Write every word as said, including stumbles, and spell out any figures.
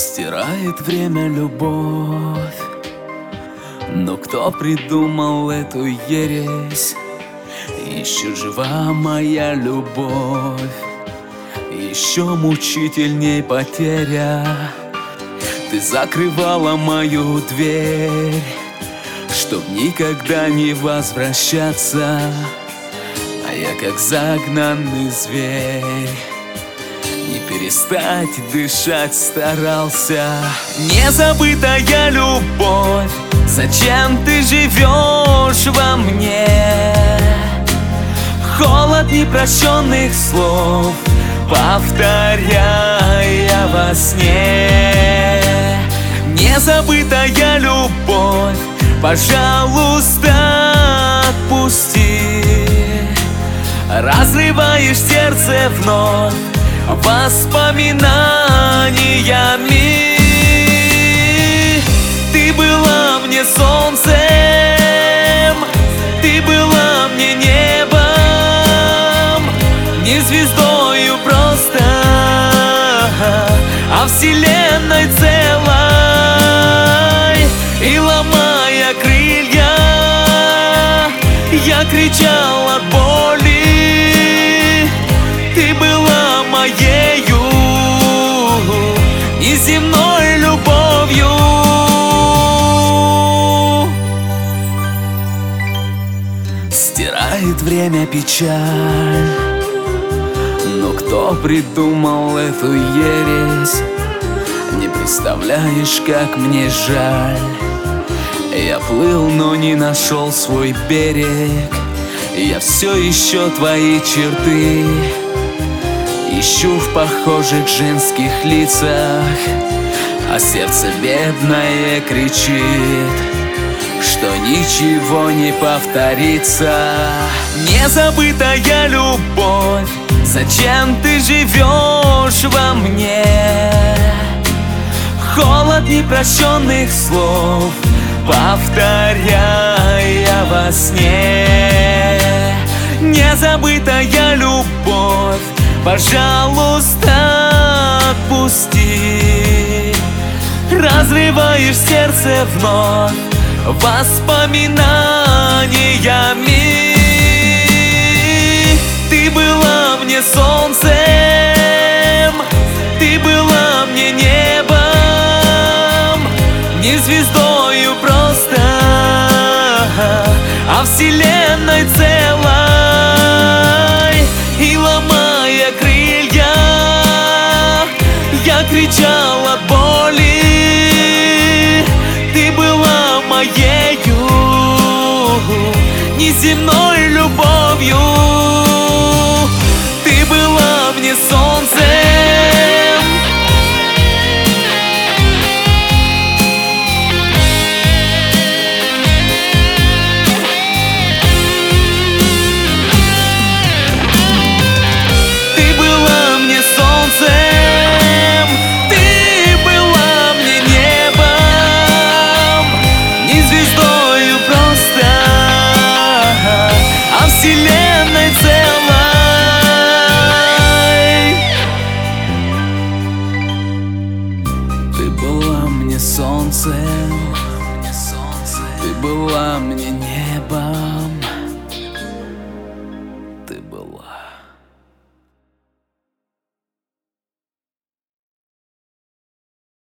Стирает время любовь, но кто придумал эту ересь? Еще жива моя любовь, еще мучительней потеря. Ты закрывала мою дверь, чтоб никогда не возвращаться, а я как загнанный зверь не перестать дышать старался. Незабытая любовь, зачем ты живешь во мне? Холод непрощенных слов, повторяя во сне. Незабытая любовь, пожалуйста, отпусти. Разрываешь сердце вновь воспоминаниями. Ты была мне солнцем, ты была мне небом, не звездою просто, а вселенной целой. И ломая крылья, я кричал от боли. Ты была моею неземной любовью. Стирает время печаль, но кто придумал эту ересь? Не представляешь, как мне жаль. Я плыл, но не нашел свой берег. Я все еще твои черты ищу в похожих женских лицах, а сердце бедное кричит, что ничего не повторится. Незабытая любовь, зачем ты живешь во мне? Холод непрощенных слов, повторяя во сне. Незабытая любовь, пожалуйста, отпусти. Разрываешь сердце вновь воспоминаниями. Ты была мне солнцем, ты была мне небом, не звездою просто, а вселенной целой. И ломая крылья, я кричал от боли. Ты была моею неземной любовью. Ты была мне солнцем, вселенной целой. Ты была мне солнцем, ты была мне небом,